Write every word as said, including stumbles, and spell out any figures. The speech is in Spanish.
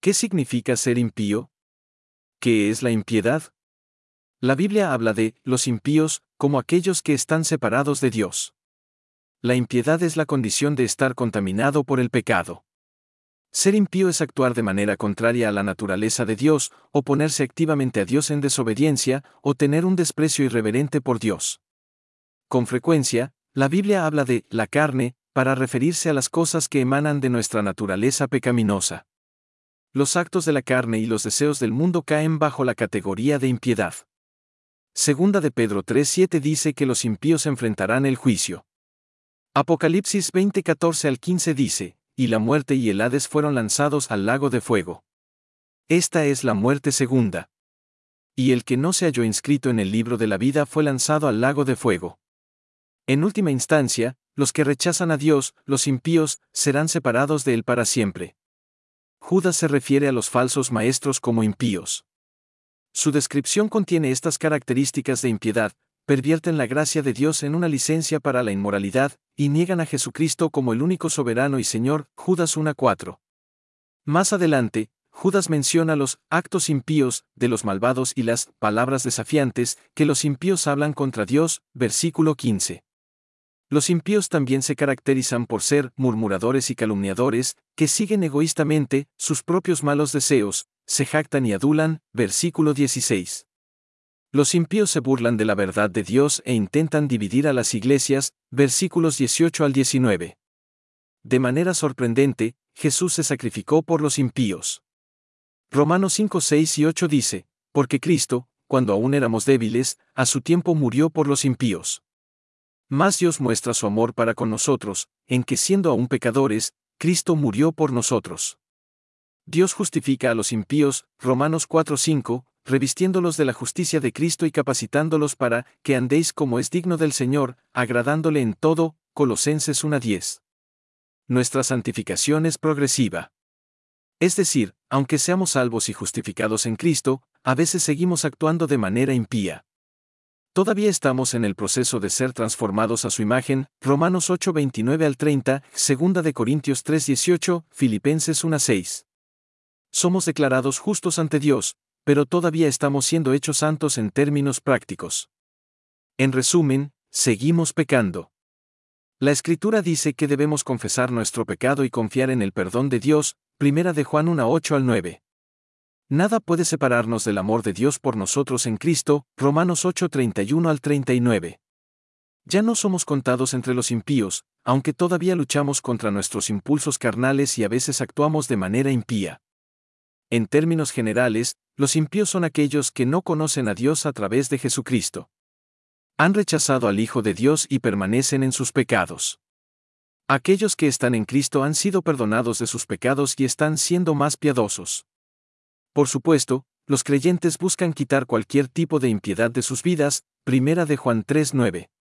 ¿Qué significa ser impío? ¿Qué es la impiedad? La Biblia habla de los impíos como aquellos que están separados de Dios. La impiedad es la condición de estar contaminado por el pecado. Ser impío es actuar de manera contraria a la naturaleza de Dios, oponerse activamente a Dios en desobediencia, o tener un desprecio irreverente por Dios. Con frecuencia, la Biblia habla de la carne, para referirse a las cosas que emanan de nuestra naturaleza pecaminosa. Los actos de la carne y los deseos del mundo caen bajo la categoría de impiedad. Segunda de Pedro tres siete dice que los impíos enfrentarán el juicio. Apocalipsis veinte catorce al quince dice, y la muerte y el Hades fueron lanzados al lago de fuego. Esta es la muerte segunda. Y el que no se halló inscrito en el libro de la vida fue lanzado al lago de fuego. En última instancia, los que rechazan a Dios, los impíos, serán separados de él para siempre. Judas se refiere a los falsos maestros como impíos. Su descripción contiene estas características de impiedad: pervierten la gracia de Dios en una licencia para la inmoralidad, y niegan a Jesucristo como el único soberano y Señor, Judas uno cuatro. Más adelante, Judas menciona los actos impíos de los malvados y las palabras desafiantes que los impíos hablan contra Dios, versículo quince. Los impíos también se caracterizan por ser murmuradores y calumniadores, que siguen egoístamente sus propios malos deseos, se jactan y adulan, versículo dieciséis. Los impíos se burlan de la verdad de Dios e intentan dividir a las iglesias, versículos dieciocho al diecinueve. De manera sorprendente, Jesús se sacrificó por los impíos. Romanos cinco seis y ocho dice, porque Cristo, cuando aún éramos débiles, a su tiempo murió por los impíos. Mas Dios muestra su amor para con nosotros, en que siendo aún pecadores, Cristo murió por nosotros. Dios justifica a los impíos, Romanos cuatro cinco, revistiéndolos de la justicia de Cristo y capacitándolos para que andéis como es digno del Señor, agradándole en todo, Colosenses uno diez. Nuestra santificación es progresiva. Es decir, aunque seamos salvos y justificados en Cristo, a veces seguimos actuando de manera impía. Todavía estamos en el proceso de ser transformados a su imagen, Romanos ocho veintinueve al treinta, Segunda de Corintios tres dieciocho, Filipenses uno seis. Somos declarados justos ante Dios, pero todavía estamos siendo hechos santos en términos prácticos. En resumen, seguimos pecando. La Escritura dice que debemos confesar nuestro pecado y confiar en el perdón de Dios, Primera de Juan uno ocho al nueve. Nada puede separarnos del amor de Dios por nosotros en Cristo, Romanos ocho treinta y uno al treinta y nueve. Ya no somos contados entre los impíos, aunque todavía luchamos contra nuestros impulsos carnales y a veces actuamos de manera impía. En términos generales, los impíos son aquellos que no conocen a Dios a través de Jesucristo. Han rechazado al Hijo de Dios y permanecen en sus pecados. Aquellos que están en Cristo han sido perdonados de sus pecados y están siendo más piadosos. Por supuesto, los creyentes buscan quitar cualquier tipo de impiedad de sus vidas, Primera de Juan tres nueve.